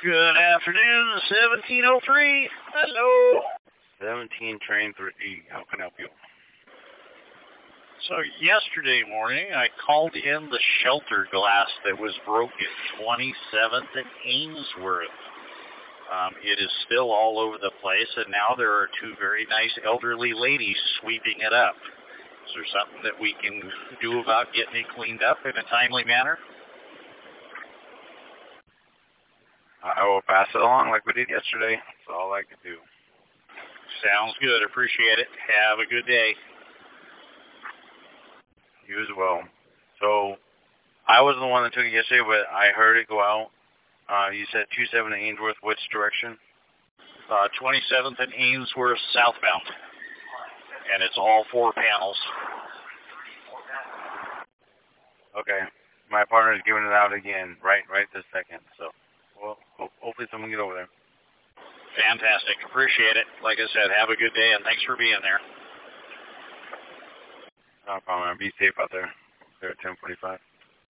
Good afternoon, 1703. Hello. 17 train 3. How can I help you? So yesterday morning, I called in the shelter glass that was broken, 27th and Ainsworth. It is still all over the place, and now there are two very nice elderly ladies sweeping it up. Is there something that we can do about getting it cleaned up in a timely manner? I will pass it along like we did yesterday. That's all I could do. Sounds good. Appreciate it. Have a good day. You as well. So, I wasn't the one that took it yesterday, but I heard it go out. You said 27 Ainsworth, which direction? 27th and Ainsworth southbound. And it's all 4 panels. Okay. My partner is giving it out again right this second. So, well, hopefully someone can get over there. Fantastic. Appreciate it. Like I said, have a good day, and thanks for being there. No problem. Be safe out there. They're at 10:45.